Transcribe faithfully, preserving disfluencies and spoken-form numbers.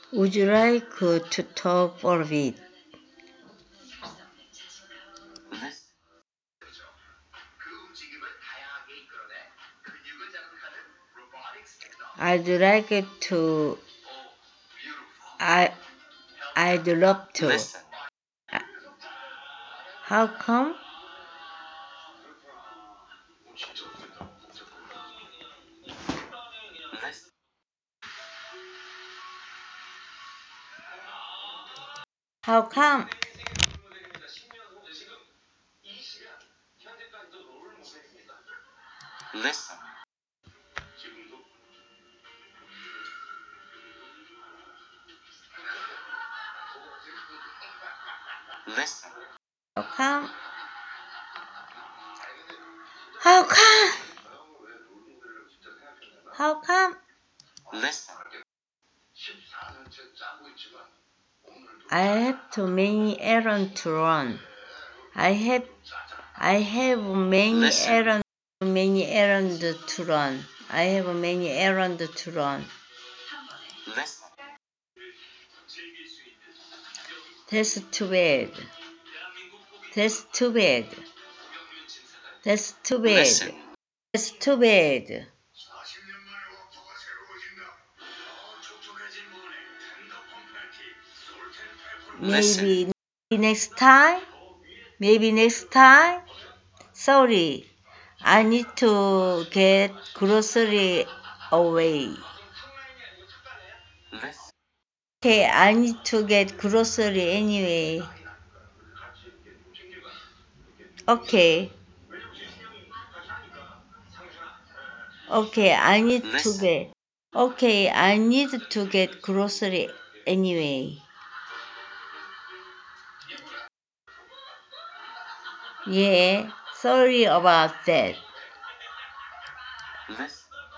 Would you like to talk for a bit? I'd like to. I. I'd love to. Listen. How come? Listen. How come? Listen. Listen. How come? How come? How come? Listen. I have too many errands to run. I have I have many Listen. errands many errands to run. I have many errands to run. Listen. That's too bad. That's too bad. That's too bad. Listen. That's too bad. Maybe next time. Maybe next time. Sorry, I need to get grocery away. Listen. Okay, I need to get grocery anyway. Okay. Okay, I need to Listen. get. Okay, I need to get grocery anyway. Yeah, sorry about that. Listen.